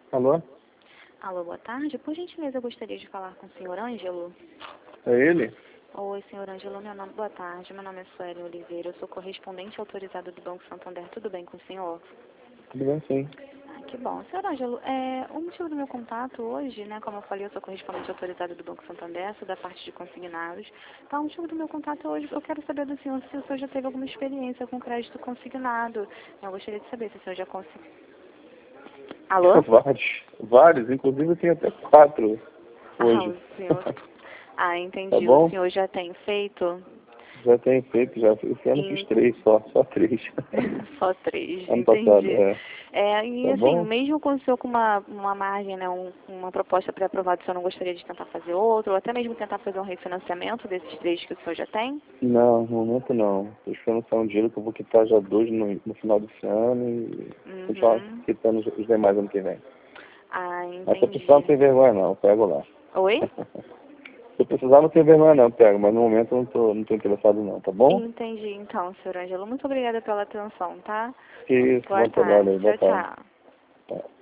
Alô? Alô, boa tarde. Por gentileza, eu gostaria de falar com o senhor Ângelo. É ele? Oi, senhor Ângelo. Boa tarde. Meu nome é Sueli Oliveira. Eu sou correspondente autorizado do Banco Santander. Tudo bem com o senhor? Tudo bem, sim. Que bom. Senhor Ângelo, o motivo do meu contato hoje, né, como eu falei, eu sou correspondente autorizado do Banco Santander, sou da parte de consignados. Então, o motivo do meu contato hoje, eu quero saber do senhor se o senhor já teve alguma experiência com crédito consignado. Eu gostaria de saber se o senhor já conseguiu. Alô? Vários, inclusive eu tenho até 4 hoje. O senhor. Tá Entendi. O bom? senhor já tem feito? Já tenho feito, já. Esse ano fiz 3 só 3. Só 3, Ano passado, entendi. E Tá assim, bom? mesmo com o senhor com uma margem, né, uma proposta pré-aprovada, o senhor não gostaria de tentar fazer outro, ou até mesmo tentar fazer um refinanciamento desses 3 que o senhor já tem? Não, no momento não. Tô esperando sair um dinheiro que eu vou quitar já 2 no final desse ano e continuar Uhum. quitando os demais ano que vem. Mas se eu precisar, não Entendi. tem vergonha não, eu pego lá. Oi? Se eu precisar, não tem vergonha não, eu pego, mas no momento eu não tô interessado não, tá bom? Entendi, então, senhor Ângelo. Muito obrigada pela atenção, tá? Que isso, Boa bom trabalho tarde. aí, boa Tchau, tarde. tchau. Tá.